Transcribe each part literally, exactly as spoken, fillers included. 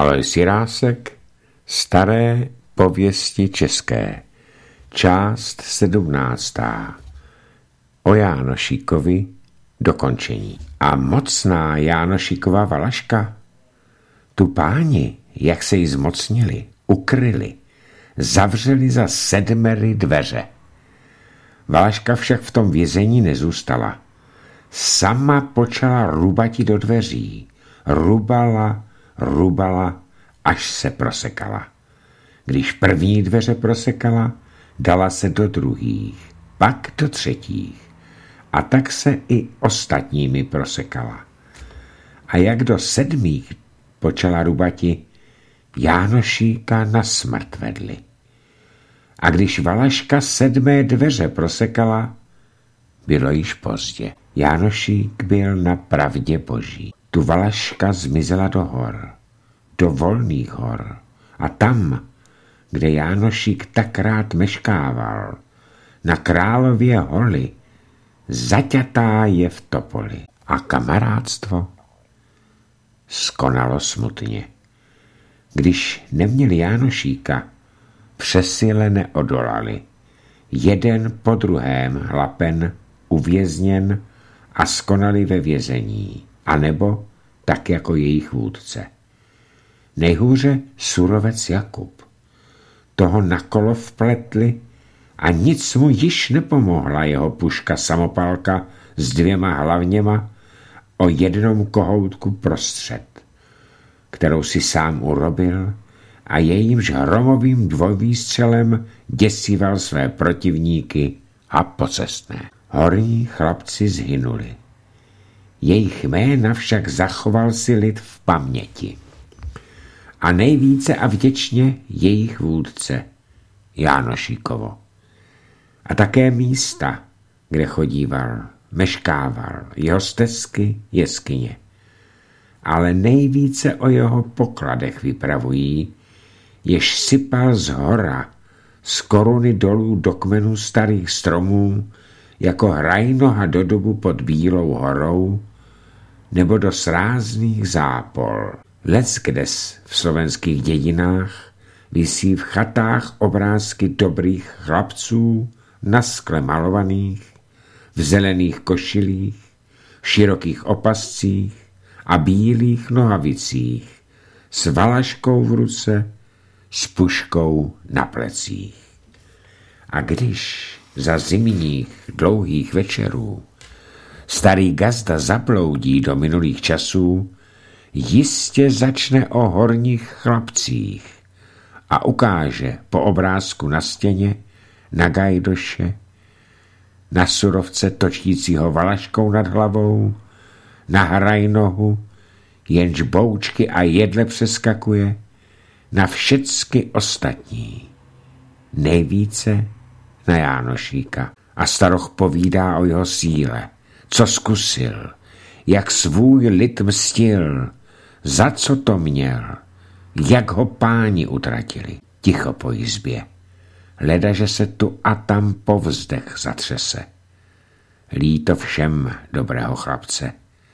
Alois Jirásek, Staré pověsti české, část sedmnáctá. O Jánošíkovi dokončení. A mocná Jánošíkova Valaška, tu páni, jak se jí zmocnili, ukryli, zavřeli za sedmery dveře. Valaška však v tom vězení nezůstala. Sama počala rubati do dveří. Rubala, rubala, až se prosekala. Když první dveře prosekala, dala se do druhých, pak do třetích. A tak se i ostatními prosekala. A jak do sedmých počala rubati, Jánošíka na smrt vedli. A když Valaška sedmé dveře prosekala, bylo již pozdě. Jánošík byl na pravdě boží. Tu Valaška zmizela do hor, do volných hor. A tam, kde Jánošík tak rád meškával, na Králově holi, zaťatá je v topoli. A kamarádstvo skonalo smutně. Když neměli Jánošíka, přesile neodolali. Jeden po druhém hlapen, uvězněn a skonali ve vězení, anebo tak jako jejich vůdce. Nejhůře surovec Jakub. Toho na kolo vpletli a nic mu již nepomohla jeho puška samopalka s dvěma hlavněma o jednom kohoutku prostřed, kterou si sám urobil a jejímž hromovým dvojvýstřelem děsíval své protivníky a pocestné. Horní chlapci zhynuli. Jejich jména však zachoval si lid v paměti. A nejvíce a vděčně jejich vůdce, Jánošíkovo. A také místa, kde chodíval, meškával, jeho stezky, jeskyně. Ale nejvíce o jeho pokladech vypravují, jež sypal z hora, z koruny dolů do kmenů starých stromů, jako hrajnoha do dobu pod Bílou horou, nebo do srázných zápol. Leckdes v slovenských dědinách visí v chatách obrázky dobrých chlapců, na skle malovaných, v zelených košilích, širokých opascích a bílých nohavicích, s valaškou v ruce, s puškou na plecích. A když za zimních dlouhých večerů starý gazda zabloudí do minulých časů, jistě začne o horních chlapcích a ukáže po obrázku na stěně, na gajdoše, na surovce točícího valaškou nad hlavou, na hrajnohu, jenž boučky a jedle přeskakuje, na všecky ostatní. Nejvíce na Jánošíka. A staroch povídá o jeho síle, co zkusil, jak svůj lid mstil, za co to měl, jak ho páni utratili. Ticho po jizbě, leda, že se tu a tam povzdech zatřese. Líto všem dobrého chlapce.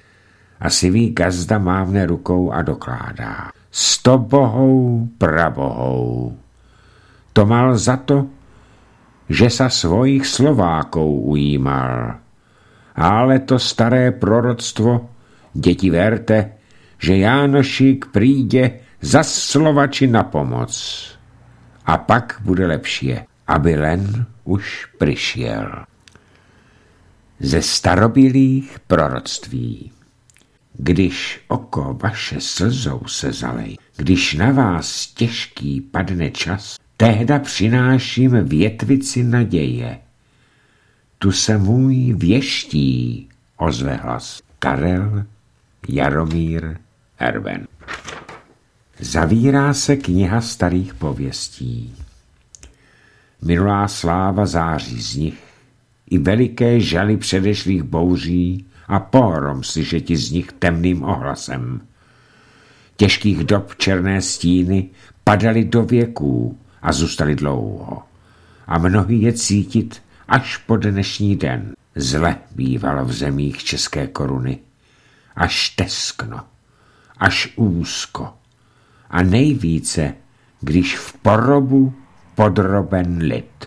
A sivý gazda mávne rukou a dokládá. Sto bohou, prabohou. To mal za to, že sa svojich Slovákov ujímal. Ale to staré proroctvo, děti verte, že Jánošík přijde za Slovači na pomoc. A pak bude lepší, aby len už přišel. Ze starobylých proroctví. Když oko vaše slzou se zalej, když na vás těžký padne čas, tehda přináším větvici naděje. Tu se můj věští, ozve hlas. Karel Jaromír Erben. Zavírá se kniha starých pověstí. Minulá sláva září z nich, i veliké žaly předešlých bouří a pohrom slyšeti z nich temným ohlasem. Těžkých dob černé stíny padaly do věků a zůstaly dlouho. A mnohý je cítit až po dnešní den. Zle bývalo v zemích české koruny. Až teskno, až úzko, a nejvíce, když v porobu podroben lid.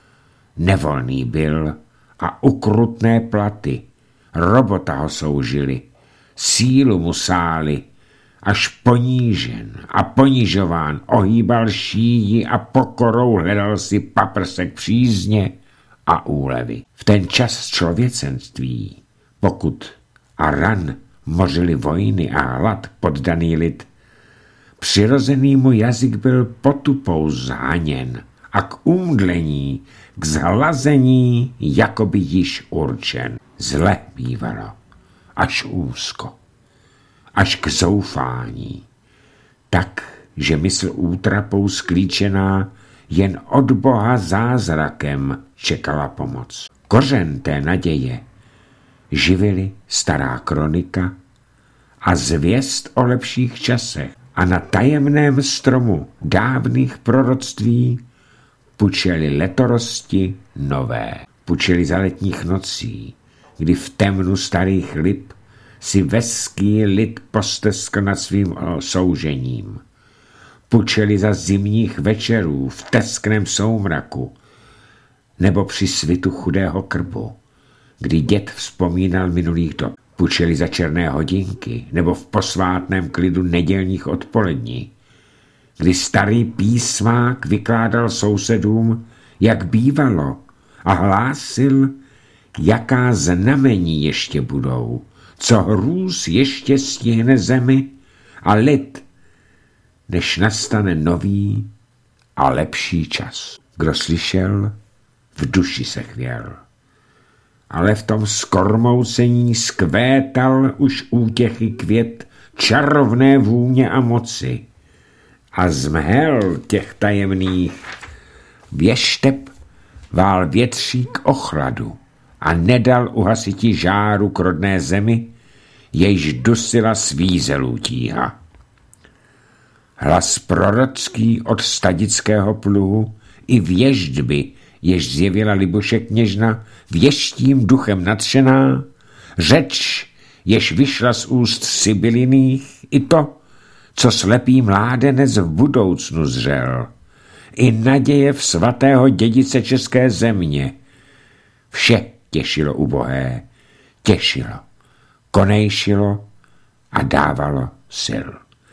Nevolný byl a ukrutné platy, robota ho soužili, sílu mu sáli, až ponížen a ponižován ohýbal šíji a pokorou hledal si paprsek přízně a úlevy. V ten čas člověcenství, pokud a ran mořili vojny a hlad poddaný lid, přirozený mu jazyk byl potupou zhaněn a k umdlení, k zhlazení jakoby již určen. Zle bývalo, až úzko, až k zoufání, tak, že mysl útrapou sklíčená jen od Boha zázrakem čekala pomoc. Kořen té naděje živili stará kronika a zvěst o lepších časech a na tajemném stromu dávných proroctví pučeli letorosti nové. Pučeli za letních nocí, kdy v temnu starých lip si veský lid posteskl nad svým soužením. Pučeli za zimních večerů v teskném soumraku nebo při svitu chudého krbu, kdy děd vzpomínal minulých dob. Pučeli za černé hodinky nebo v posvátném klidu nedělních odpolední, kdy starý písmák vykládal sousedům, jak bývalo, a hlásil, jaká znamení ještě budou, co hrůz ještě stihne zemi a lid, než nastane nový a lepší čas. Kdo slyšel, v duši se chvěl. Ale v tom skormoucení skvétal už útěchy květ čarovné vůně a moci. A z mhel těch tajemných věšteb vál větřík ochladu a nedal uhasiti žáru k rodné zemi, jejž dusila svízelů tíha. Hlas prorocký od stadického pluhu i věždby, jež zjevila Libuše kněžna, věštím duchem nadšená, řeč, jež vyšla z úst Sibyliných, i to, co slepý mládenec v budoucnu zřel, i naděje v svatého dědice české země. Vše těšilo ubohé, těšilo, konejšilo a dávalo sil.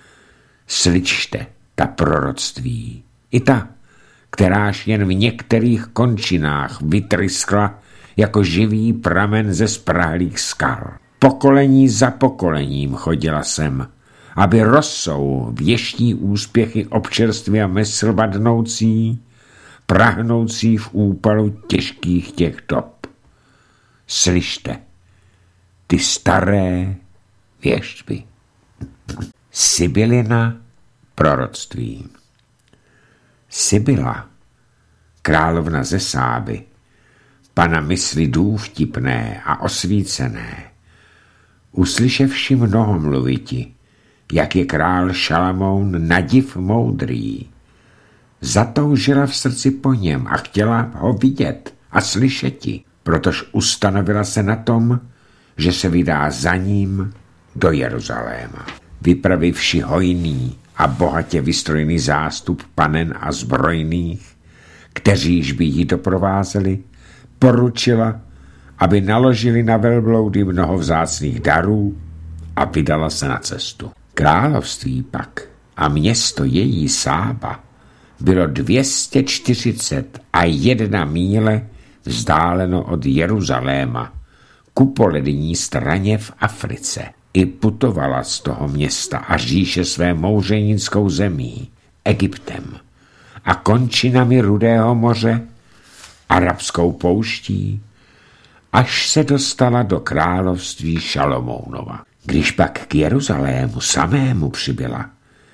Slyšte ta proroctví, i ta, kteráž jen v některých končinách vytryskla jako živý pramen ze sprahlých skal. Pokolení za pokolením chodila sem, aby rosou věští úspěchy občerstvě a mysl vadnoucí, prahnoucí v úpalu těžkých těch dob. Slyšte ty staré věštby. Sibylina proroctví. Sibyla, královna ze Sáby, pana mysli důvtipné a osvícené, uslyševši mnoho mluviti, jak je král Šalamoun nadiv moudrý, zatoužila v srdci po něm a chtěla ho vidět a slyšeti, protož ustanovila se na tom, že se vydá za ním do Jeruzaléma. Vypravivši hojný a bohatě vystrojený zástup panen a zbrojných, kteříž by ji doprovázeli, poručila, aby naložili na velbloudy mnoho vzácných darů a vydala se na cestu. Království pak a město její Sába bylo dvě stě čtyřicet a jedna míle vzdáleno od Jeruzaléma ku polední straně v Africe. I putovala z toho města a říše své mouřenickou zemí, Egyptem a končinami Rudého moře, arabskou pouští, až se dostala do království Šalomounova. Když pak k Jeruzalému samému přibyla,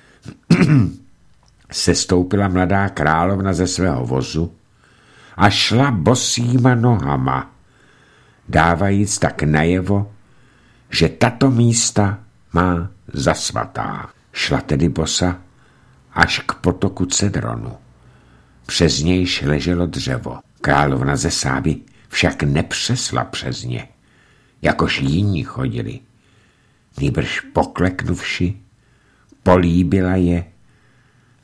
sestoupila mladá královna ze svého vozu a šla bosýma nohama, dávajíc tak najevo, že tato místa má za svatá. Šla tedy bosa až k potoku Cedronu. Přes nějž leželo dřevo. Královna ze Sáby však nepřesla přes ně, jakož jiní chodili. Nýbrž pokleknuvši, políbila je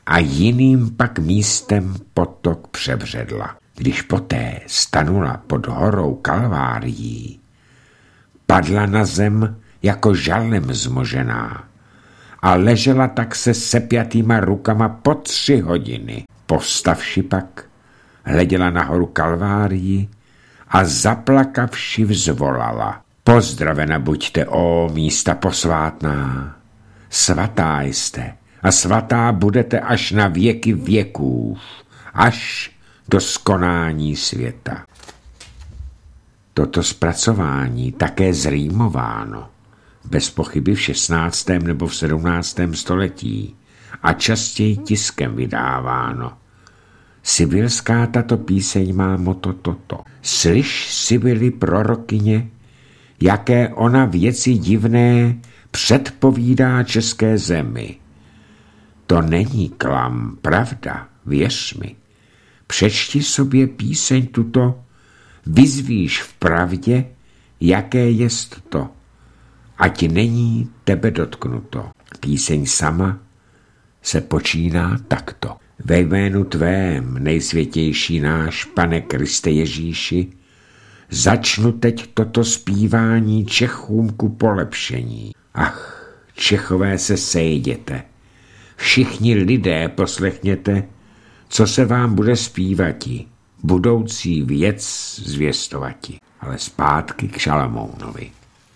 a jiným pak místem potok přebředla. Když poté stanula pod horou Kalvárií, padla na zem jako žalem zmožená a ležela tak se sepjatýma rukama po tři hodiny. Postavši pak, hleděla na horu Kalvárii a zaplakavši vzvolala. Pozdravena buďte, ó místa posvátná, svatá jste a svatá budete až na věky věků, až do skonání světa. Toto zpracování také zrýmováno, bez pochyby v šestnáctém nebo v sedmnáctém století a častěji tiskem vydáváno. Sibylská tato píseň má moto toto. Slyš, Sibyly prorokyně, jaké ona věci divné předpovídá české zemi. To není klam, pravda, věř mi. Přečti sobě píseň tuto, vyzvíš v pravdě, jaké jest to, ať není tebe dotknuto. Píseň sama se počíná takto. Ve jménu tvém, nejsvětější náš Pane Kriste Ježíši, začnu teď toto zpívání Čechům ku polepšení. Ach, Čechové se sejděte, všichni lidé poslechněte, co se vám bude zpívati, budoucí věc zvěstovati. Ale zpátky k Šalamounovi.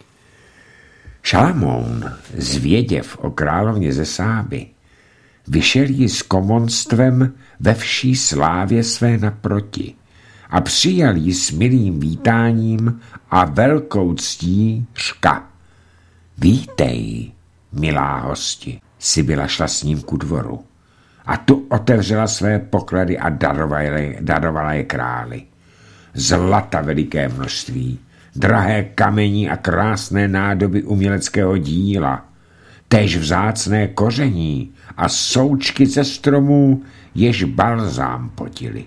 Šalamoun, zvěděv o královně ze Sáby, vyšel jí s komonstvem ve vší slávě své naproti a přijal jí s milým vítáním a velkou ctí řka. Vítej, milá hosti. Sibyla šla s ním ku dvoru a tu otevřela své poklady a darovala je, darovala je králi. Zlata veliké množství, drahé kamení a krásné nádoby uměleckého díla, též vzácné koření a součky ze stromů, jež balzám potili.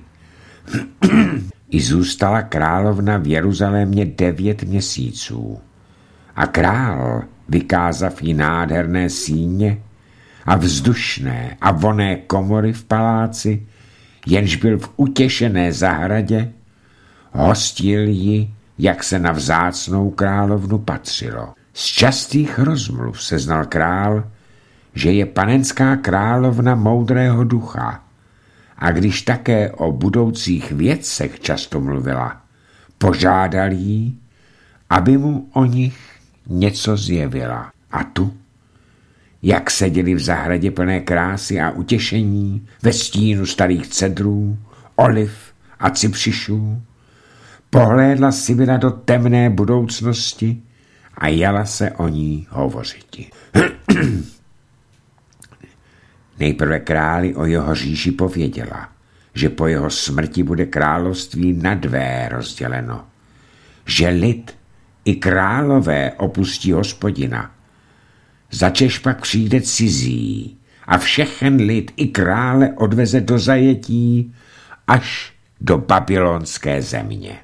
I zůstala královna v Jeruzalémě devět měsíců a král, vykázav jí nádherné síně a vzdušné a vonné komory v paláci, jenž byl v utěšené zahradě, hostil ji, jak se na vzácnou královnu patřilo. Z častých rozmluv seznal král, že je panenská královna moudrého ducha, a když také o budoucích věcech často mluvila, požádal jí, aby mu o nich něco zjevila. A tu, jak seděli v zahradě plné krásy a utěšení, ve stínu starých cedrů, oliv a cypřišů, pohlédla Sibyla do temné budoucnosti a jala se o ní hovořiti. Nejprve králi o jeho říši pověděla, že po jeho smrti bude království na dvé rozděleno, že lid i králové opustí Hospodina. Začež pak přijde cizí a všechen lid i krále odveze do zajetí až do babylonské země.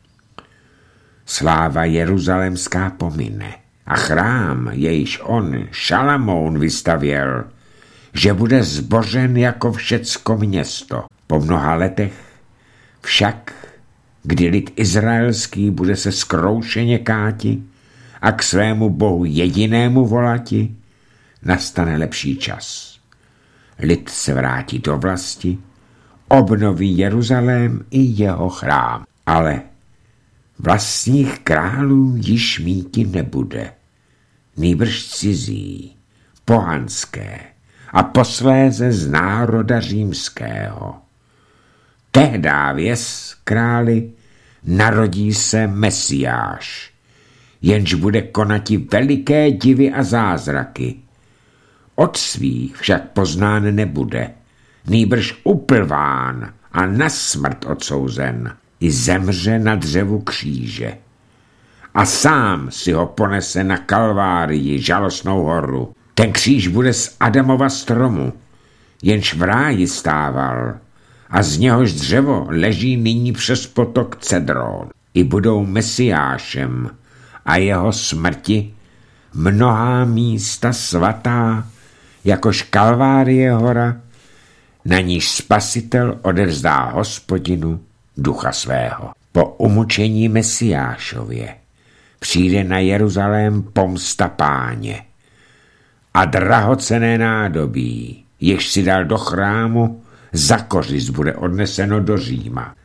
Sláva jeruzalemská pomine a chrám, jejž on, Šalamoun, vystavěl, že bude zbořen jako všecko město. Po mnoha letech však, kdy lid izraelský bude se zkroušeně káti a k svému bohu jedinému volati, nastane lepší čas. Lid se vrátí do vlasti, obnoví Jeruzalém i jeho chrám, ale vlastních králů již míti nebude, nýbrž cizí, pohanské a posléze z národa římského. Tehdá věz, králi, narodí se Mesiáš, jenž bude konati veliké divy a zázraky. Od svých však poznán nebude, nýbrž uplván a na smrt odsouzen, i zemře na dřevu kříže. A sám si ho ponese na Kalvárii, žalostnou horu. Ten kříž bude z Adamova stromu, jenž v ráji stával, a z něhož dřevo leží nyní přes potok Cedrón. I budou Mesiášem a jeho smrti mnohá místa svatá, jakož Kalvárie hora, na níž Spasitel odevzdá Hospodinu ducha svého. Po umučení Mesiášově přijde na Jeruzalém pomsta Páně a drahocenné nádobí, jež si dal do chrámu, za kořist bude odneseno do Říma.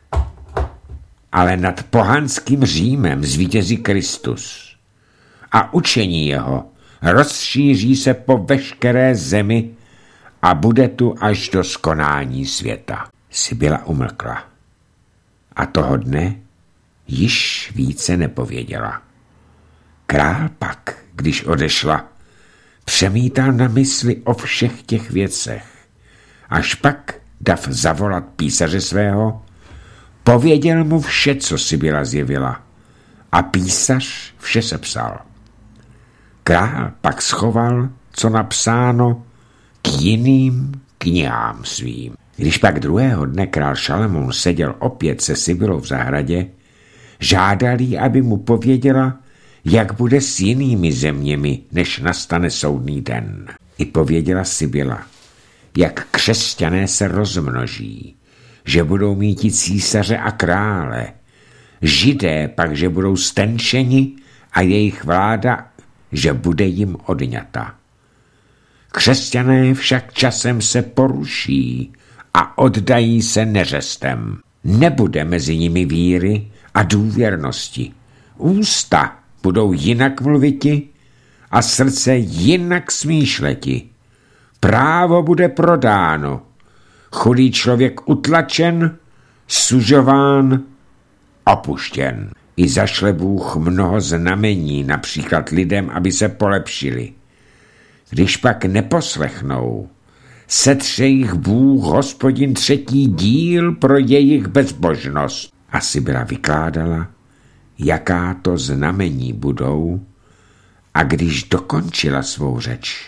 Ale nad pohanským Římem zvítězí Kristus a učení jeho rozšíří se po veškeré zemi a bude tu až do skonání světa. Sibyla umlkla a toho dne již více nepověděla. Král pak, když odešla, přemítal na mysli o všech těch věcech. Až pak dav zavolat písaře svého, pověděl mu vše, co Sibyla zjevila, a písař vše sepsal. Král pak schoval, co napsáno, k jiným knihám svým. Když pak druhého dne král Šalamoun seděl opět se Sibylou v zahradě, žádal jí, aby mu pověděla, jak bude s jinými zeměmi, než nastane soudný den. I pověděla Sibyla, jak křesťané se rozmnoží, že budou mít i císaře a krále, Židé pak, že budou stenčeni a jejich vláda, že bude jim odňata. Křesťané však časem se poruší a oddají se neřestem. Nebude mezi nimi víry a důvěrnosti. Ústa budou jinak mluviti a srdce jinak smýšleti. Právo bude prodáno, chudý člověk utlačen, sužován, opuštěn. I zašle Bůh mnoho znamení, například lidem, aby se polepšili. Když pak neposlechnou, setře jich Bůh Hospodin třetí díl pro jejich bezbožnost. A Sibyla vykládala, jaká to znamení budou, a když dokončila svou řeč,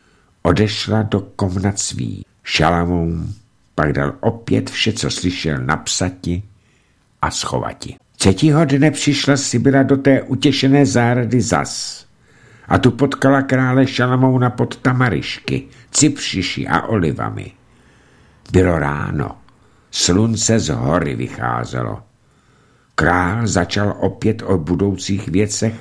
odešla do komnat svých. Šalamoun pak dal opět vše, co slyšel, napsati a schovati. Třetího dne přišla Sibyla do té utěšené zahrady zas a tu potkala krále Šalamouna pod tamarišky, cypřiši a olivami. Bylo ráno, slunce z hory vycházelo. Král začal opět o budoucích věcech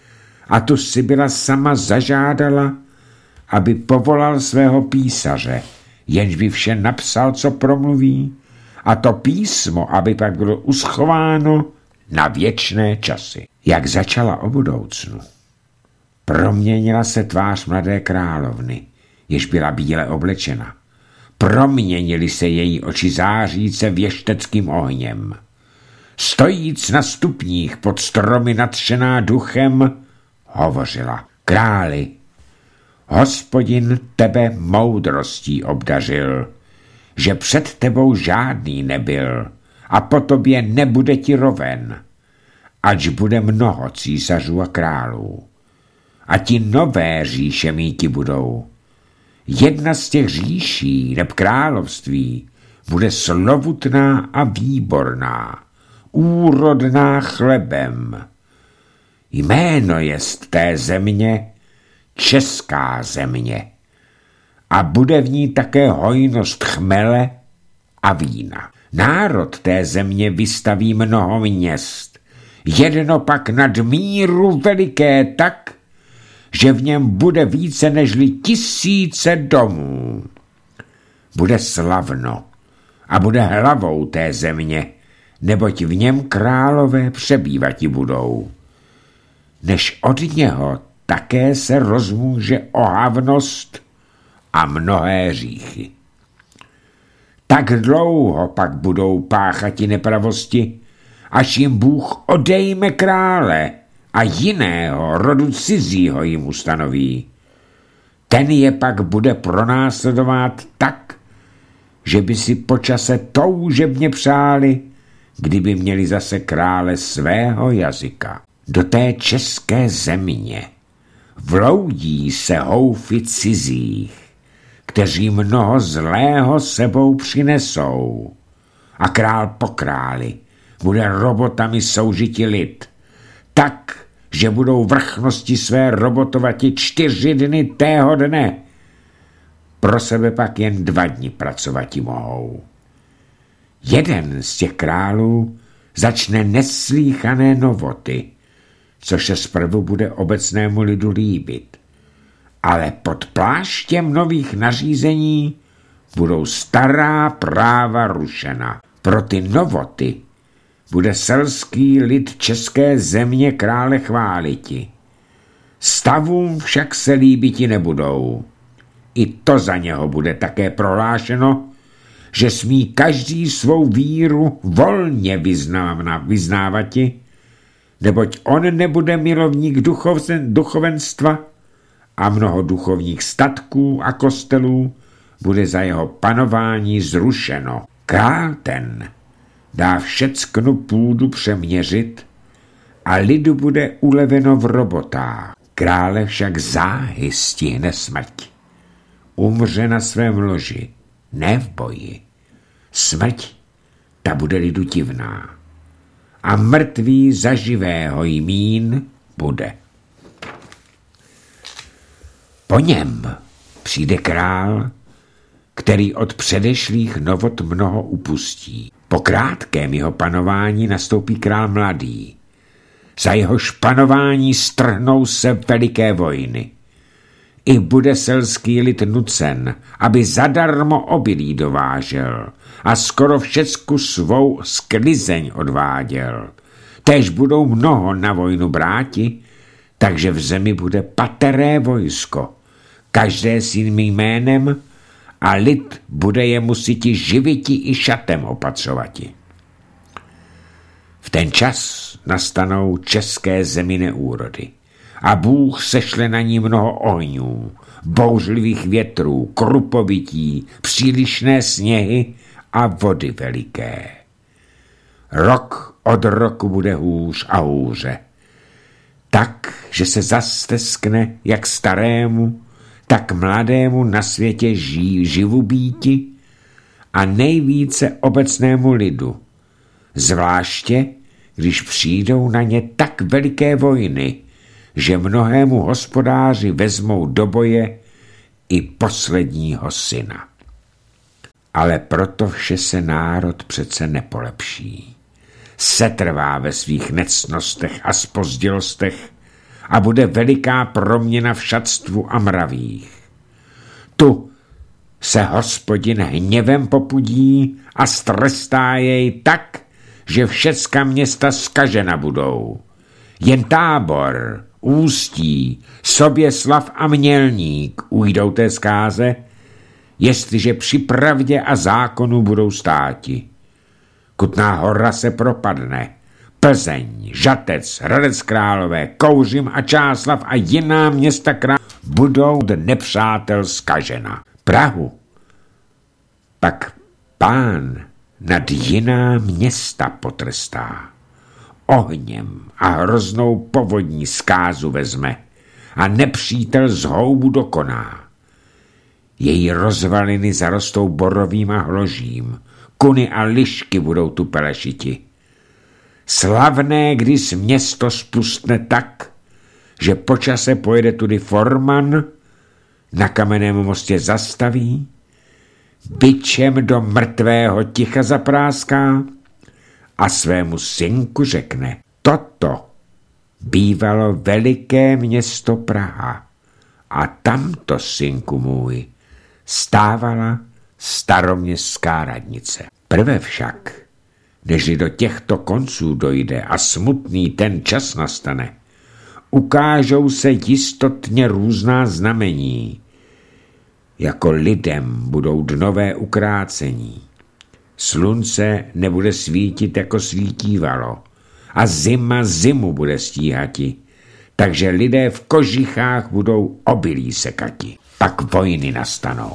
a tu Sibyla sama zažádala, aby povolal svého písaře, jenž by vše napsal, co promluví, a to písmo, aby pak bylo uschováno na věčné časy. Jak začala o budoucnu, proměnila se tvář mladé královny, jež byla bíle oblečena. Proměnily se její oči záříce věšteckým ohněm. Stojíc na stupních pod stromy nadšená duchem, hovořila: Králi, Hospodin tebe moudrostí obdařil, že před tebou žádný nebyl a po tobě nebude ti roven, ač bude mnoho císařů a králů. A ti nové říše míti budou. Jedna z těch říší neb království bude slovutná a výborná, úrodná chlebem. Jméno jest té země Česká země a bude v ní také hojnost chmele a vína. Národ té země vystaví mnoho měst, jedno pak nadmíru veliké tak, že v něm bude více nežli tisíce domů. Bude slavno a bude hlavou té země, neboť v něm králové přebývati budou. Než od něho také se rozmůže ohavnost a mnohé hříchy. Tak dlouho pak budou páchati nepravosti, až jim Bůh odejme krále a jiného rodu cizího jim ustanoví. Ten je pak bude pronásledovat tak, že by si po čase toužebně přáli, kdyby měli zase krále svého jazyka. Do té české země vloudí se houfy cizích, kteří mnoho zlého sebou přinesou. A král po králi bude robotami soužiti lid, tak, že budou vrchnosti své robotovati čtyři dny tého dne. pro sebe pak jen dva dny pracovati mohou. Jeden z těch králů začne neslíchané novoty, což se zprvu bude obecnému lidu líbit. Ale pod pláštěm nových nařízení budou stará práva rušena. Pro ty novoty bude selský lid české země krále chváliti. Stavům však se líbiti nebudou. I to za něho bude také prohlášeno, že smí každý svou víru volně vyznávati, neboť on nebude milovník duchoven, duchovenstva a mnoho duchovních statků a kostelů bude za jeho panování zrušeno. Král ten dá všecknu půdu přeměřit a lidu bude uleveno v robotách. Krále však záhy stihne smrt. Umře na svém loži, ne v boji. Smrt, ta bude lidu divná. A mrtvý za živého jmín bude. Po něm přijde král, který od předešlých novot mnoho upustí. Po krátkém jeho panování nastoupí král mladý. Za jehož panování strhnou se veliké vojny. I bude selský lid nucen, aby zadarmo obilí dovážel a skoro všecku svou sklizeň odváděl. Též budou mnoho na vojnu bráti, takže v zemi bude pateré vojsko, každé s jiným jménem, a lid bude je musiti živiti i šatem opatřovati. V ten čas nastanou české zemi neúrody a Bůh sešle na ní mnoho ohňů, bouřlivých větrů, krupovití, přílišné sněhy a vody veliké. Rok od roku bude hůř a hůře, tak, že se zasteskne jak starému, tak mladému na světě ži, živu býti a nejvíce obecnému lidu, zvláště když přijdou na ně tak veliké vojny, že mnohému hospodáři vezmou do boje i posledního syna. Ale proto vše se národ přece nepolepší. Setrvá ve svých necnostech a zpozdilostech a bude veliká proměna v šatstvu a mravích. Tu se Hospodin hněvem popudí a strestá jej tak, že všecka města zkažena budou. Jen Tábor, Ústí, Soběslav a Mělník ujdou té zkáze, jestliže při pravdě a zákonu budou státi. Kutná Hora se propadne, Plzeň, Žatec, Hradec Králové, Kouřim a Čáslav a jiná města král budou od nepřátel zkažena. Prahu pak Pán nad jiná města potrestá. Ohněm a hroznou povodní zkázu vezme a nepřítel z houbu dokoná. Její rozvaliny zarostou borovým a hložím, kuny a lišky budou tu pelešiti. Slavné, když město spustne tak, že po čase pojede tudy forman, na kamenném mostě zastaví, bičem do mrtvého ticha zapráská a svému synku řekne: toto bývalo veliké město Praha a tamto, synku můj, stávala staroměstská radnice. Prve však, nežli do těchto konců dojde a smutný ten čas nastane, ukážou se jistotně různá znamení, jako lidem budou dnové ukrácení. Slunce nebude svítit, jako svítívalo, a zima zimu bude stíhati, takže lidé v kožichách budou obilí sekati. Pak vojny nastanou.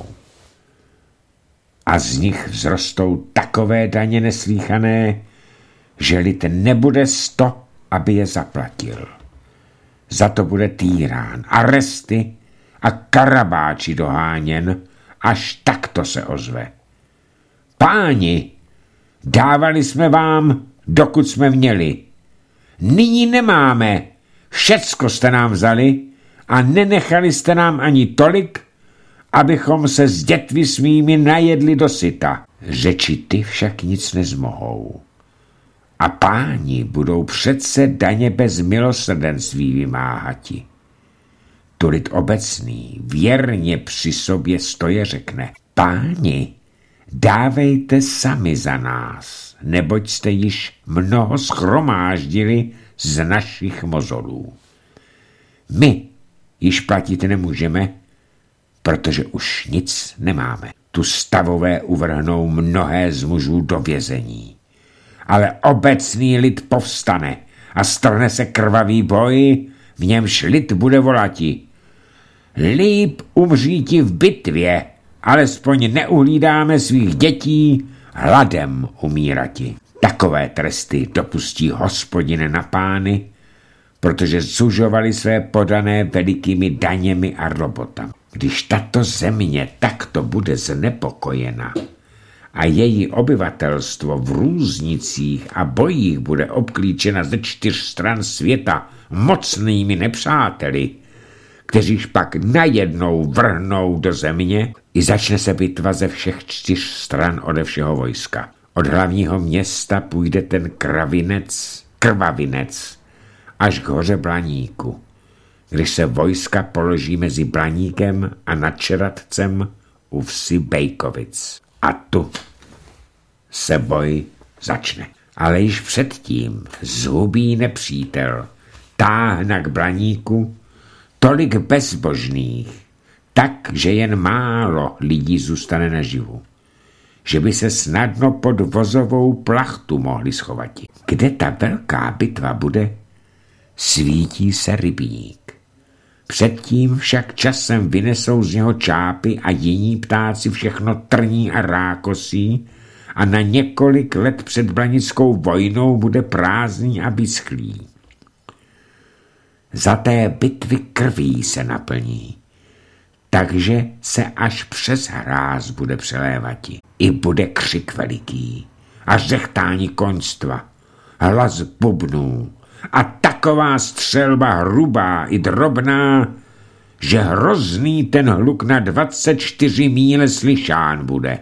A z nich vzrostou takové daně neslíchané, že lid nebude sto, aby je zaplatil. Za to bude týrán, aresty a karabáči doháněn, až takto se ozve: páni, dávali jsme vám, dokud jsme měli. Nyní nemáme, všecko jste nám vzali a nenechali jste nám ani tolik, abychom se s dětmi svými najedli do syta. Řeči ty však nic nezmohou. A páni budou přece daně bez milosrdenství vymáhati. Tu lid obecný věrně při sobě stoje řekne: páni, dávejte sami za nás, neboť jste již mnoho schromáždili z našich mozolů. My již platit nemůžeme, protože už nic nemáme. Tu stavové uvrhnou mnohé z mužů do vězení. Ale obecný lid povstane a strhne se krvavý boj, v němž lid bude volati: líp umříti v bitvě, alespoň neuhlídáme svých dětí hladem umírati. Takové tresty dopustí Hospodin na pány, protože zužovali své podané velikými daněmi a robotami. Když tato země takto bude znepokojena a její obyvatelstvo v různicích a bojích bude obklíčena ze čtyř stran světa mocnými nepřáteli, kteříž pak najednou vrhnou do země, i začne se bitva ze všech čtyř stran ode všeho vojska. Od hlavního města půjde ten kravinec, krvavinec, až k hoře Blaníku, když se vojska položí mezi Blaníkem a Nadčeradcem u vsi Bejkovic. A tu se boj začne. Ale již předtím zhubí nepřítel táhne k Blaníku tolik bezbožných, tak, že jen málo lidí zůstane naživu, že by se snadno pod vozovou plachtu mohli schovat. Kde ta velká bitva bude, svítí se rybník. Předtím však časem vynesou z něho čápy a jiní ptáci všechno trní a rákosí a na několik let před Blanickou vojnou bude prázdný a vyschlý. Za té bitvy krví se naplní, takže se až přes hráz bude přelévati. I bude křik veliký a řechtání koňstva, hlas bubnů a taková střelba hrubá i drobná, že hrozný ten hluk na dvacet čtyři míle slyšán bude.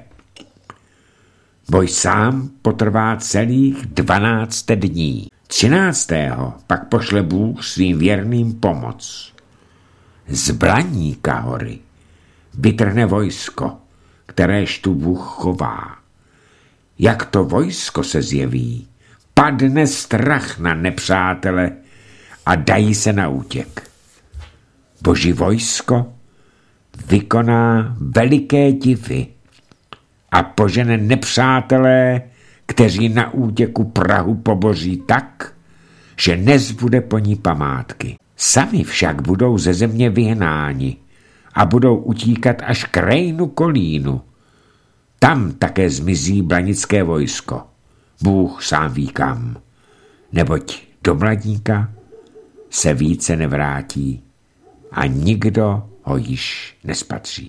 Boj sám potrvá celých dvanáct dní. Třináctého pak pošle Bůh svým věrným pomoc. Z Blaníka hory vytrhne vojsko, kteréž tu Bůh chová. Jak to vojsko se zjeví, padne strach na nepřátele a dají se na útěk. Boží vojsko vykoná veliké divy a požene nepřátelé, kteří na útěku Prahu poboří tak, že nezbude po ní památky. Sami však budou ze země vyhnáni a budou utíkat až k Rejnu Kolínu. Tam také zmizí blanické vojsko. Bůh sám ví kam, neboť do Blaníka se více nevrátí a nikdo ho již nespatří.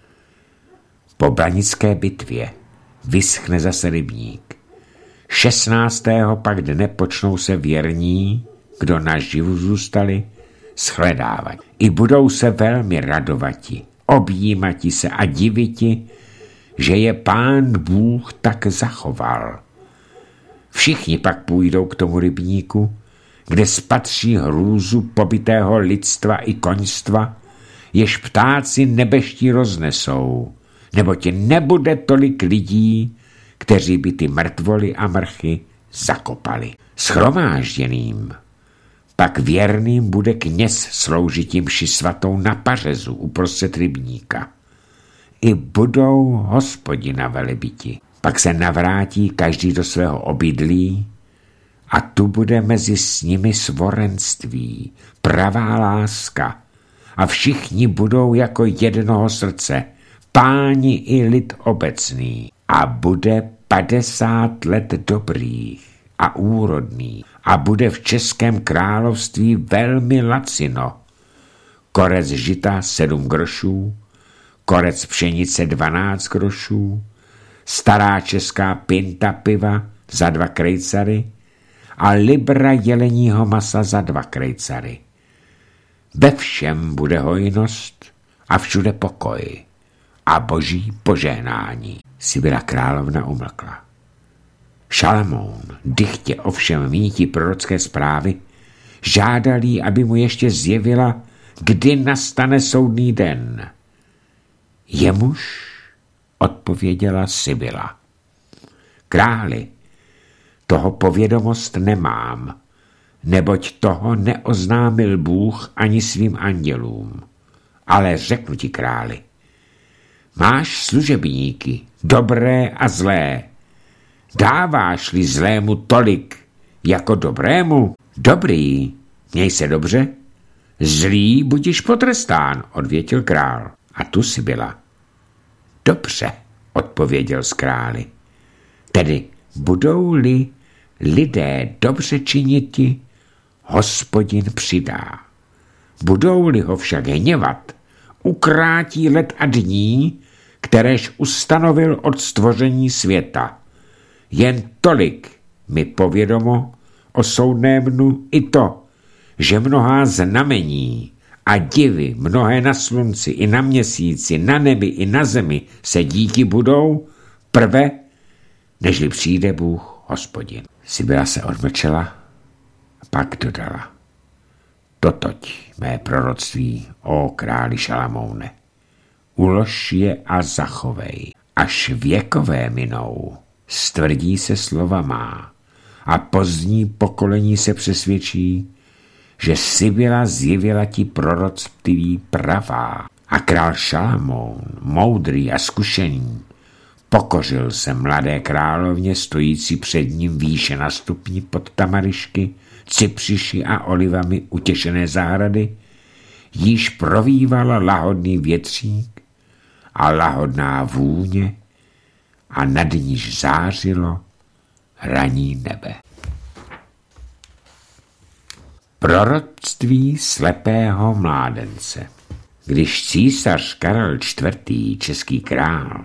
Po blanické bitvě vyschne zase rybník. šestnáctého pak dne počnou se věrní, kdo naživu zůstali, shledávat. I budou se velmi radovati, objímati se a diviti, že je Pán Bůh tak zachoval. Všichni pak půjdou k tomu rybníku, kde spatří hrůzu pobytého lidstva i koňstva, jež ptáci nebeští roznesou, neboť nebude tolik lidí, kteří by ty mrtvoly a mrchy zakopali. Shromážděným pak věrným bude kněz sloužit jim mši svatou na pařezu uprostřed rybníka. I budou Hospodina velebiti. Pak se navrátí každý do svého obydlí a tu bude mezi s nimi svorenství, pravá láska a všichni budou jako jednoho srdce, páni i lid obecný. A bude padesát let dobrých a úrodných a bude v Českém království velmi lacino. Korec žita sedm grošů, korec pšenice dvanáct grošů, stará česká pinta piva za dva krejcary a libra jeleního masa za dva krejcary. Ve všem bude hojnost a všude pokoj. a boží požehnání. Sibila královna umlkla. Šalamoun, dychtě ovšem míti prorocké zprávy, žádal jí, aby mu ještě zjevila, kdy nastane soudný den. Jemuž, odpověděla Sibila. Králi, toho povědomost nemám, neboť toho neoznámil Bůh ani svým andělům. Ale řeknu ti, králi, máš služebníky, dobré a zlé. Dáváš-li zlému tolik jako dobrému? Dobrý, měj se dobře. Zlý budiš potrestán, odvětil král. A tu si byla. Dobře, odpověděl z králi. Tedy budou-li lidé dobře činiti, Hospodin přidá. Budou-li ho však hněvat, ukrátí let a dní, kteréž ustanovil od stvoření světa. Jen tolik mi povědomo o soudném dnu i to, že mnohá znamení a divy, mnohé na slunci i na měsíci, na nebi i na zemi se díky budou prve, nežli přijde Bůh Hospodin. Sibila se odmlčela a pak dodala. Totoť mé proroctví, ó králi Šalamoune, ulož je a zachovej, až věkové minou, stvrdí se slova má a pozdní pokolení se přesvědčí, že Sibila zjevila ti proroctví pravá. A král Šalamoun, moudrý a zkušený, pokořil se mladé královně stojící před ním výše na stupni pod tamarišky, cypřiši a olivami utěšené zahrady, již provývala lahodný větřík a lahodná vůně a nad níž zářilo ranní nebe. Proroctví slepého mládence. Když císař Karel čtvrtý, český král,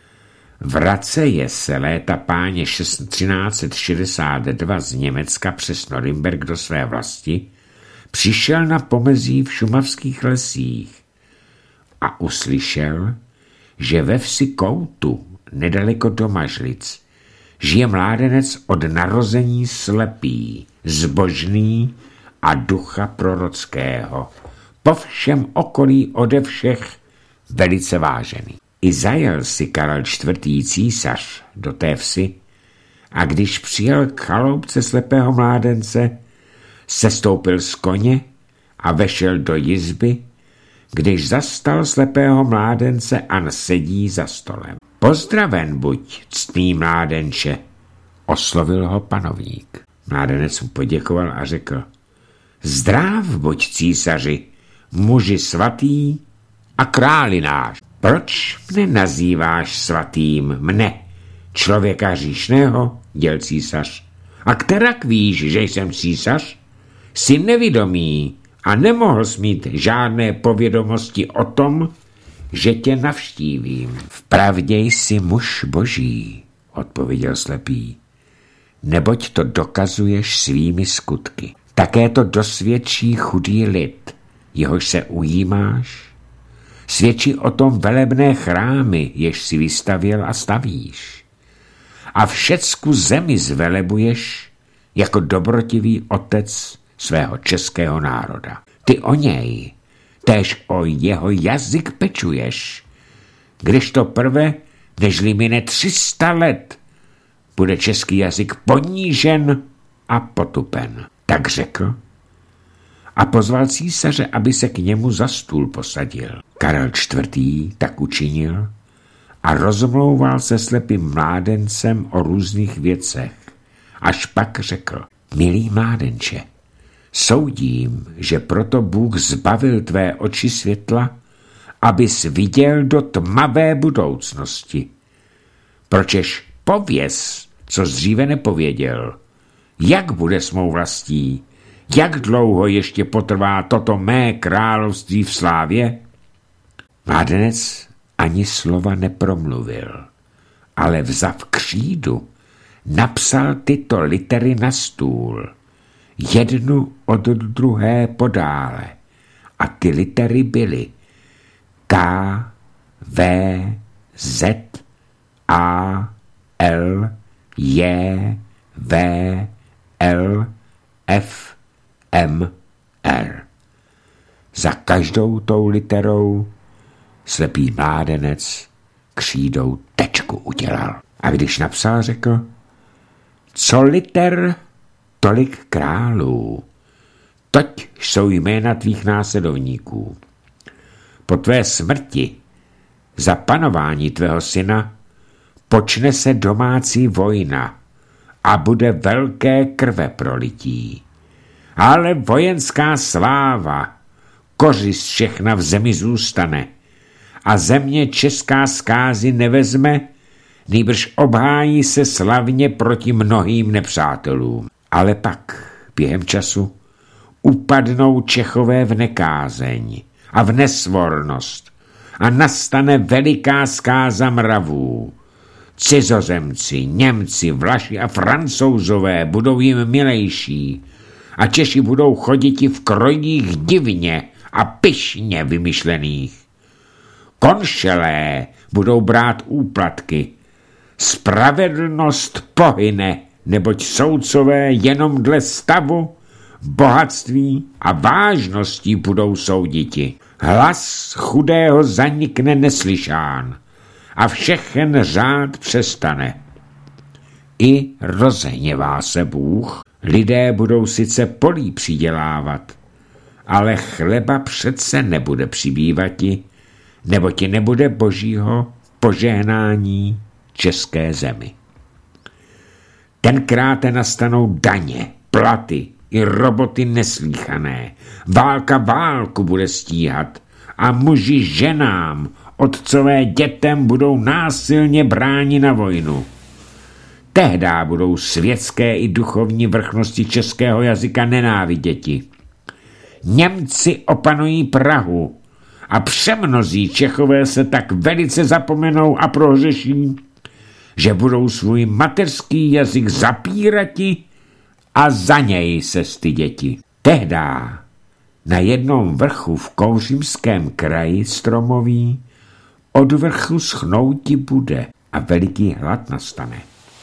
vraceje se léta páně třináct set šedesát dva z Německa přes Norimberk do své vlasti, přišel na pomezí v šumavských lesích a uslyšel, že ve vsi Koutu, nedaleko Domažlic, žije mládenec od narození slepý, zbožný a ducha prorockého, po všem okolí ode všech velice vážený. I zajel si Karel čtvrtý císař do té vsi a když přijel k chaloupce slepého mládence, sestoupil z koně a vešel do jizby, když zastal slepého mládence a sedí za stolem. Pozdraven buď, ctný mládenče, oslovil ho panovník. Mládenec mu poděkoval a řekl, zdrav buď císaři, muži svatý a králi náš. Proč mne nazýváš svatým, mne, člověka hříšného, děl císař? A kterak víš, že jsem císař? Jsi nevědomý a nemohl jsi mít žádné povědomosti o tom, že tě navštívím. Vpravdě jsi muž boží, odpověděl slepý, neboť to dokazuješ svými skutky. Také to dosvědčí chudý lid, jehož se ujímáš. Svědčí o tom velebné chrámy, jež si vystavěl a stavíš. A všecku zemi zvelebuješ jako dobrotivý otec svého českého národa. Ty o něj, též o jeho jazyk pečuješ, když to prve, nežli mine tři sta let, bude český jazyk ponížen a potupen. Tak řekl a pozval císaře, aby se k němu za stůl posadil. Karel čtvrtý tak učinil a rozmlouval se slepým mládencem o různých věcech. Až pak řekl, milý mládenče, soudím, že proto Bůh zbavil tvé oči světla, abys viděl do tmavé budoucnosti. Pročež pověz, co dříve nepověděl, jak bude s mou vlastí, jak dlouho ještě potrvá toto mé království v slávě? Mládenec ani slova nepromluvil, ale vzav křídu, napsal tyto litery na stůl, jednu od druhé podále, a ty litery byly K, V, Z, A, L, J, V, L, F, M, R. Za každou tou literou slepý mládenec křídou tečku udělal. A když napsal, řekl, co liter, tolik králů. Toť jsou jména tvých následovníků. Po tvé smrti, za panování tvého syna, počne se domácí vojna a bude velké krve prolití. Ale vojenská sláva, kořist všechna v zemi zůstane a země česká zkázy nevezme, nýbrž obhájí se slavně proti mnohým nepřátelům. Ale pak, během času, upadnou Čechové v nekázeň a v nesvornost a nastane veliká zkáza mravů. Cizozemci, Němci, Vlaši a Francouzové budou jim milejší a Češi budou choditi v krojích divně a pyšně vymyšlených. Konšelé budou brát úplatky. Spravedlnost pohyne, neboť soudcové jenom dle stavu, bohatství a vážností budou souditi. Hlas chudého zanikne neslyšán a všechen řád přestane. I rozhněvá se Bůh, lidé budou sice polí přidělávat, ale chleba přece nebude přibývati, nebo ti nebude božího požehnání české zemi. Tenkrát nastanou daně, platy i roboty neslíchané. Válka válku bude stíhat a muži ženám, otcové dětem budou násilně bráni na vojnu. Tehdá budou světské i duchovní vrchnosti českého jazyka nenáviděti. Němci opanují Prahu a přemnozí Čechové se tak velice zapomenou a prohřeší, že budou svůj mateřský jazyk zapírati a za něj se styděti. Tehdá na jednom vrchu v Kouřimském kraji stromový od vrchu schnouti bude a veliký hlad nastane.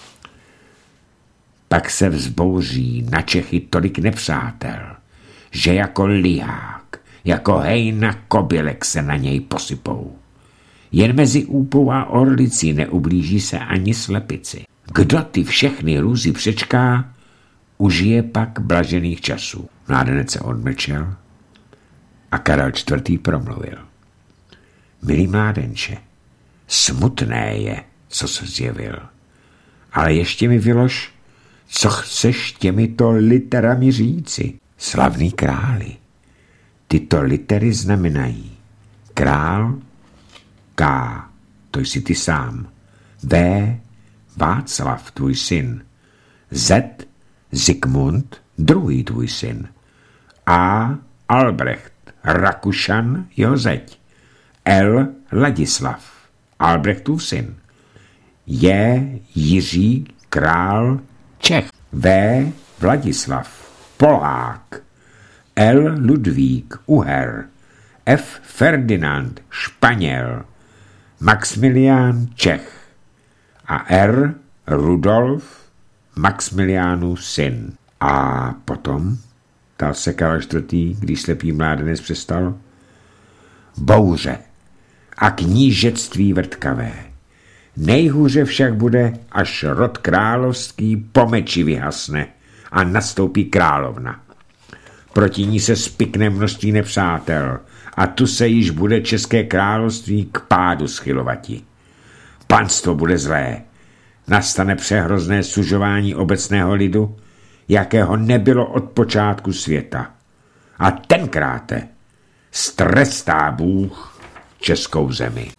Pak se vzbouří na Čechy tolik nepřátel, že jako lihák, jako hejna kobylek se na něj posypou. Jen mezi Úpou a Orlicí neublíží se ani slepici. Kdo ty všechny růzy přečká, užije pak blažených časů. Mládenec se odmlčel a Karel čtvrtý promluvil. Milý mládenče, smutné je, co se zjevil, ale ještě mi vylož, co chceš těmito literami říci. Slavný králi, tyto litery znamenají král, K, to jsi ty sám, V, Václav, tvůj syn, Z, Zikmund, druhý tvůj syn, A, Albrecht, Rakušan, jeho zeď, L, Ladislav, Albrechtův syn, J, Jiří, král, Čech, V, Vladislav, Polák, L, Ludvík, Uher, F, Ferdinand, Španěl, Maxmilián, Čech a R, Rudolf, Maxmiliánův syn. A potom, ptal se Karel čtvrtý, když slepý mládenec přestal, bouře a knížectví vrtkavé. Nejhůře však bude, až rod královský po meči vyhasne a nastoupí královna. Proti ní se spikne množství nepřátel a tu se již bude české království k pádu schylovati. Panstvo bude zlé. Nastane přehrozné sužování obecného lidu, jakého nebylo od počátku světa. A tenkráte strestá Bůh českou zemi.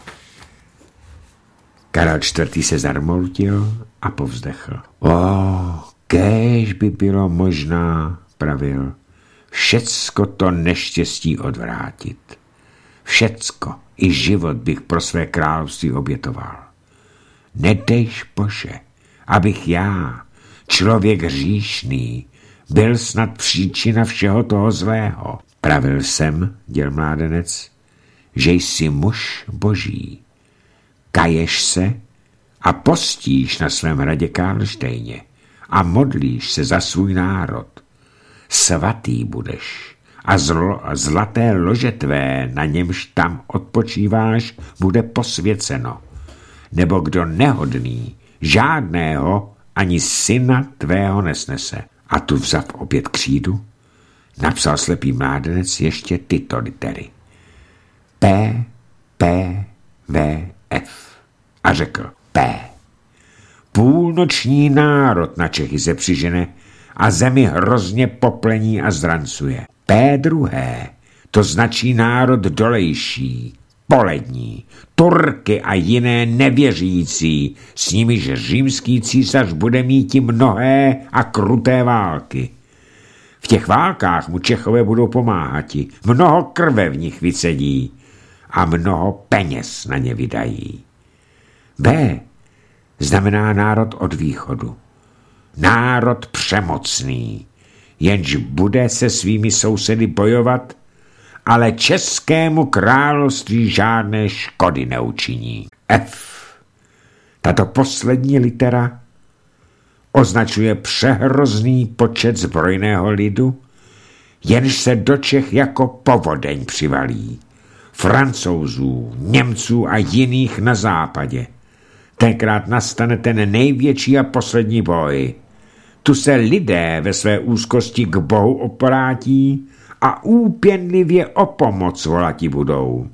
Karel čtvrtý se zarmoutil a povzdechl. O, kéž by bylo možná, pravil, všecko to neštěstí odvrátit. Všecko, i život bych pro své království obětoval. Nedejš, Bože, abych já, člověk hříšný, byl snad příčina všeho toho zlého. Pravil jsem, děl mládenec, že jsi muž boží. Kaješ se a postíš na svém hradě Karlštejně a modlíš se za svůj národ. Svatý budeš a, zlo, a zlaté lože tvé, na němž tam odpočíváš, bude posvěceno. Nebo kdo nehodný, žádného ani syna tvého nesnese. A tu vzav opět křídu, napsal slepý mládenec ještě tyto litery. P, P, V, F. A řekl P. Půlnoční národ na Čechy se přižene a zemi hrozně poplení a zdrancuje. P druhé, to značí národ dolejší, polední, Turky a jiné nevěřící, s nimiž římský císař bude mít mnohé a kruté války. V těch válkách mu Čechové budou pomáhati, mnoho krve v nich vycedí a mnoho peněz na ně vydají. B znamená národ od východu. Národ přemocný, jenž bude se svými sousedy bojovat, ale českému království žádné škody neučiní. F. Tato poslední litera označuje přehrozný počet zbrojného lidu, jenž se do Čech jako povodeň přivalí. Francouzů, Němců a jiných na západě. Tenkrát nastane ten největší a poslední boj. Tu se lidé ve své úzkosti k Bohu oprátí a úpěnlivě o pomoc volati budou.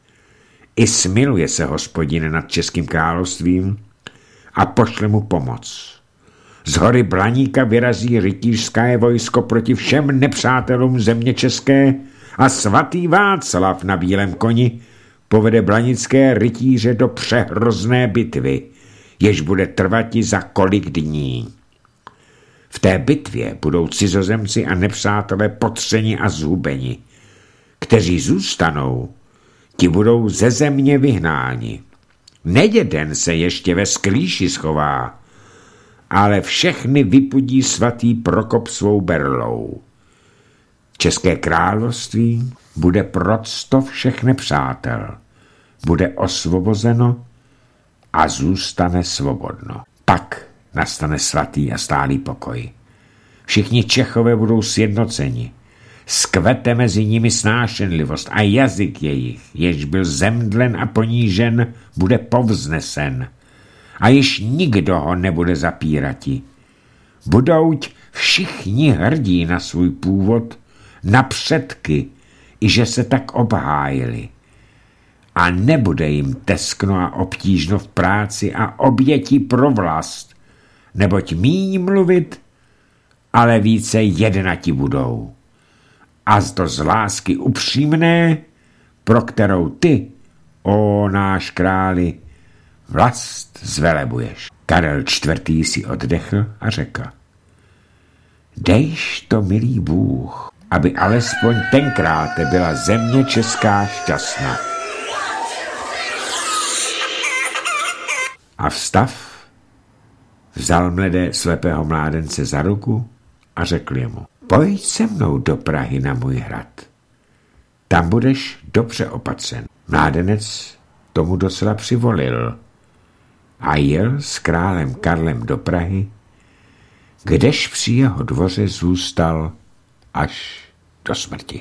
I smiluje se Hospodin nad Českým královstvím a pošle mu pomoc. Z hory Blaníka vyrazí rytířské vojsko proti všem nepřátelům země české a svatý Václav na bílém koni povede blanické rytíře do přehrozné bitvy, jež bude trvati za kolik dní. V té bitvě budou cizozemci a nepřátelé potřeni a zhubeni. Kteří zůstanou, ti budou ze země vyhnáni. Nejeden se ještě ve sklíši schová, ale všechny vypudí svatý Prokop svou berlou. České království bude procto všech nepřátel, bude osvobozeno a zůstane svobodno. Pak nastane svatý a stálý pokoj. Všichni Čechové budou sjednoceni. Skvete mezi nimi snášenlivost a jazyk jejich, jež byl zemdlen a ponížen, bude povznesen. A již nikdo ho nebude zapírati. Budouť všichni hrdí na svůj původ, na předky, i že se tak obhájili. A nebude jim teskno a obtížno v práci a oběti pro vlast, neboť míň mluvit, ale více jednati budou. A to z lásky upřímné, pro kterou ty, ó náš králi, vlast zvelebuješ. Karel čtvrtý si oddechl a řekl: Dejš to, milý Bůh, aby alespoň tenkrát byla země česká šťastná. A vstav, vzal mladé slepého mládence za ruku a řekl jemu: Pojď se mnou do Prahy na můj hrad. Tam budeš dobře opatřen. Mládenec tomu docela přivolil a jel s králem Karlem do Prahy, kdež při jeho dvoře zůstal až do smrti.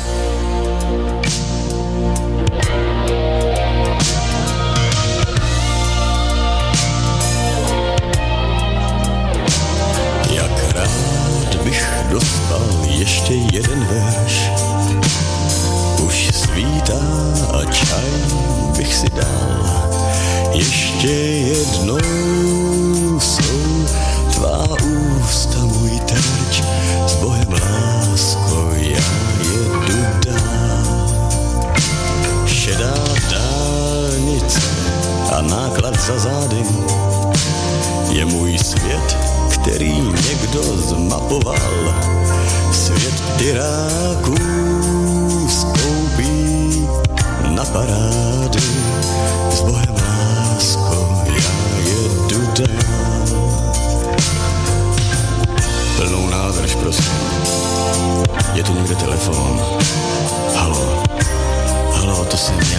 Jak rád bych dostal ještě jeden verš, už svítá a čaj bych si dal. Ještě jednou jsou tvá ústa můj terč, s Bohem lásko já jedu dál. Šedá dálnice a náklad za zády je můj svět, který někdo zmapoval. Svět tyráků stoupí na parády, s Bohem lásko já jedu dál. Plnou nádrž, prosím. Je tu někde telefon? Halo, halo, to jsem já.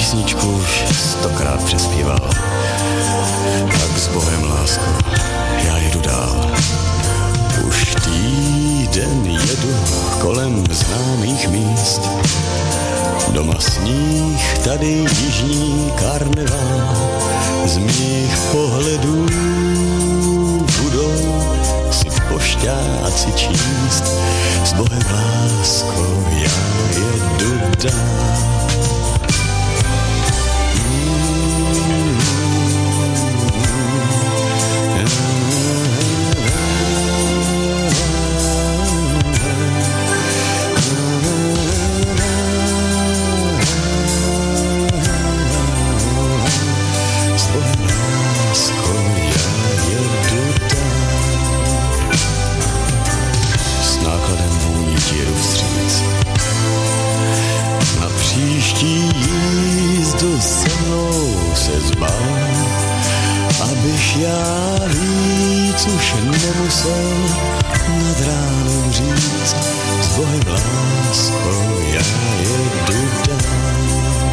písničku už stokrát přespíval. Tak s Bohem, lásko, já jedu dál. Už týden jedu kolem známých míst. Doma sníh, tady jižní karneval. Z mých pohledů budou si pošťáci číst. S Bohem, lásko, já jedu dál. Abych já víc už nemusel nad ránem říct. S Bohem, lásko, já jedu dál.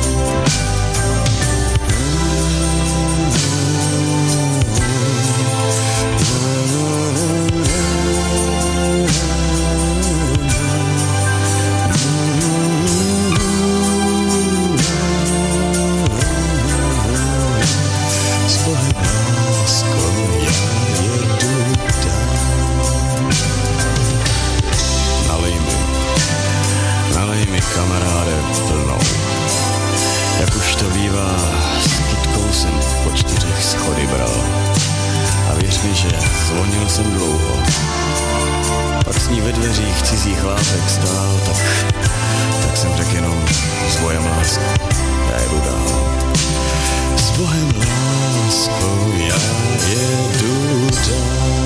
Kamaráde, plnou. Jak už to bývá, s kytkou jsem po čtyřech schody bral. A věř mi, že zvonil jsem dlouho. Pak s ní ve dveřích cizí chlápek stál, tak, tak jsem řekl jenom s Bohem, lásko, já jedu dál. S Bohem, lásko, já jedu dál.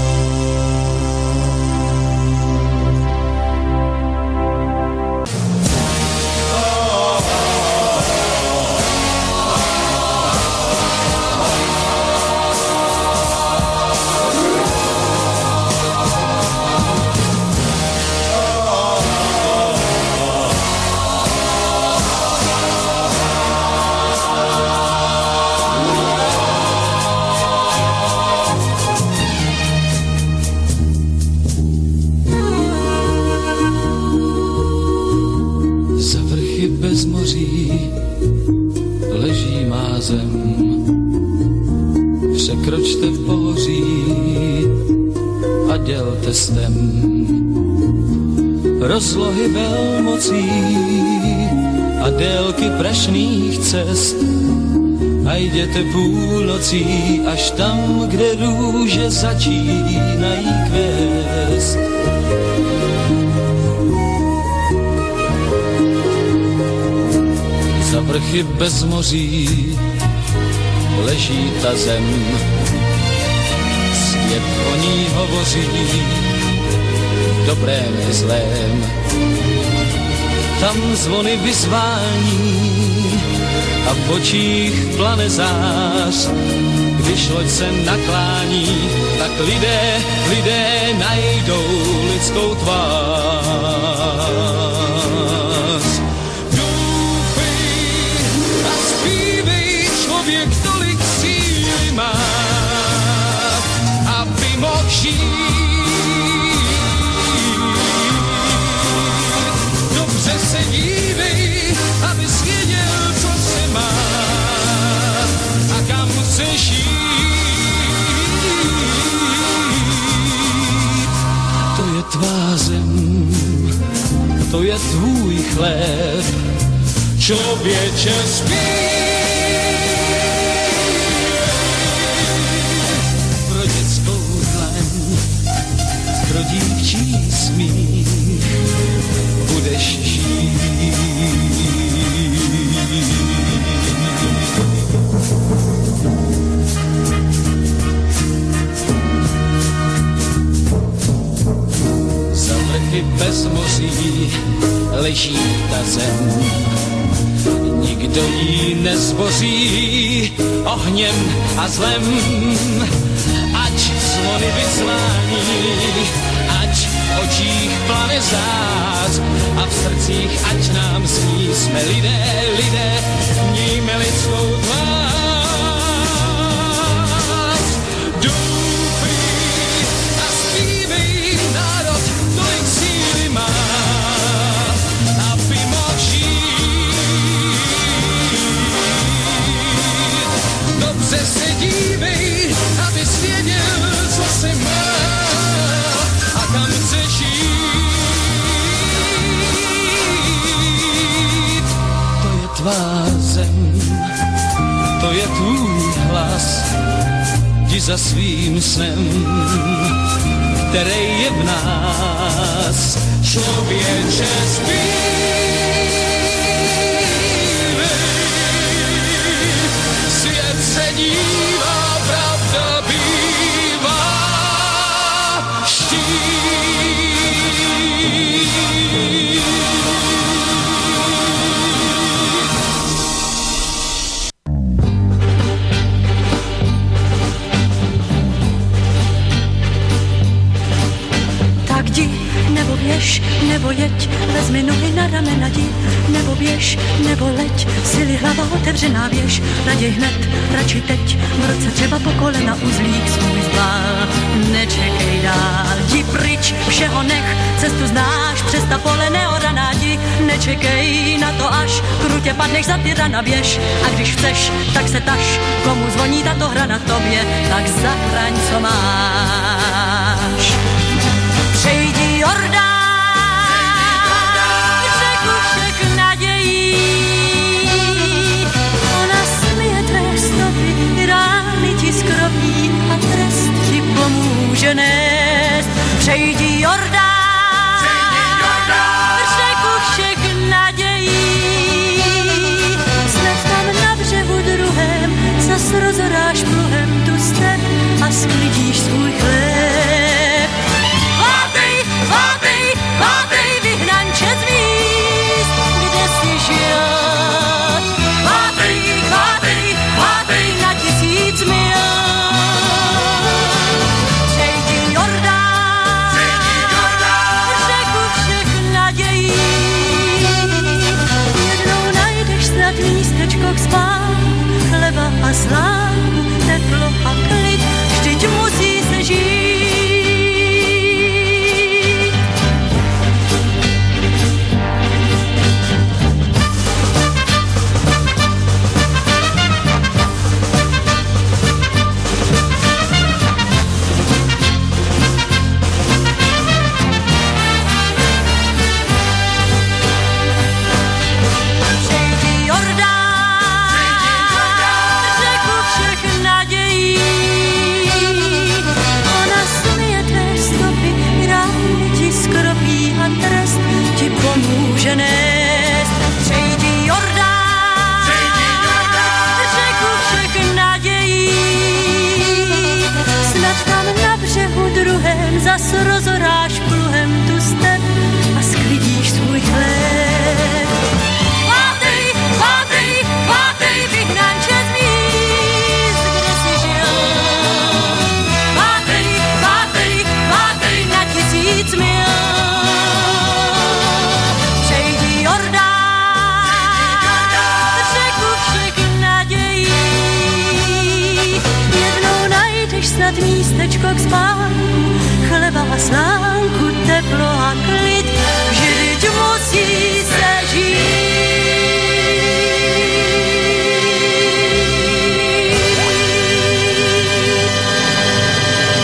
Překročte v pohoří a dělte stem rozlohy velmocí a délky prašných cest a jděte půlnocí až tam, kde růže začínají kvést. Za vrchy bez moří leží ta zem, svět o ní hovoří, v dobrém i zlém. Tam zvony vyzvání a v očích plane zář. Když loď se naklání, tak lidé, lidé najdou lidskou tvář. Doufej a zpívej, člověk tolik síly má, aby mohl žít. Dobře se dívej, abys věděl, co se má a kam chceš jít. To je tvá zem, to je tvůj chléb, člověče zpívej. Pro dětskou dlaň, pro dívčí smích budeš žít. Za vrchy bez moří leží ta zem, nikdo jí nezboří ohněm a zlem. Ať zvony vyslání, ať očích plane zář a v srdcích ať nám sní, jsme lidé, lidé, mějme lidskou tvář. Doufej a zpívej, národ tolik síly má, aby mohl žít. Dobře se dívej, aby svěděl, co se má a kam chceš jít. To je tvá zem, to je tvůj hlas, jdi za svým snem, který je v nás. Člověče, zpívej, svět se dívá, pravda bývá štít. Tak jdi, nebo běž, nebo jeď, vezmi nohy na ramena, jdi, nebo běž, nebo leď, sily hlava otevřená běž, raději hned, radši teď, v roce třeba po kolena uzlík svůj zbál, nečekej dál, jdi pryč, všeho nech, cestu znáš, přes ta pole neoraná, jdi, nečekej na to, až krutě padneš za ty rana, běž, a když chceš, tak se taž, komu zvoní tato hra na tobě, tak zachraň, co máš. Přejdi Jordán, řeku všech nadějí, ona smije tvé stopy, rány ti skroví a trest ti pomůže nést. Přejdi Jordán, řeku všech nadějí, snad tam na břehu druhém zas rozoráš pluhem tu step a sklidíš svůj chléb. Vátej, vátej, vyhnanče z míst, kde jsi žil. Vátej, vátej, vátej na tisíc mil. Přejdi Jordán, řeku všech nadějí. Jednou najdeš snad místečko k spánku, chleba a slánku, teplo a klid, vždyť musí se žít. Pomůže nést. Přejdi Jordán, řeku všech nadějí, snad tam na břehu druhém zas rozoráš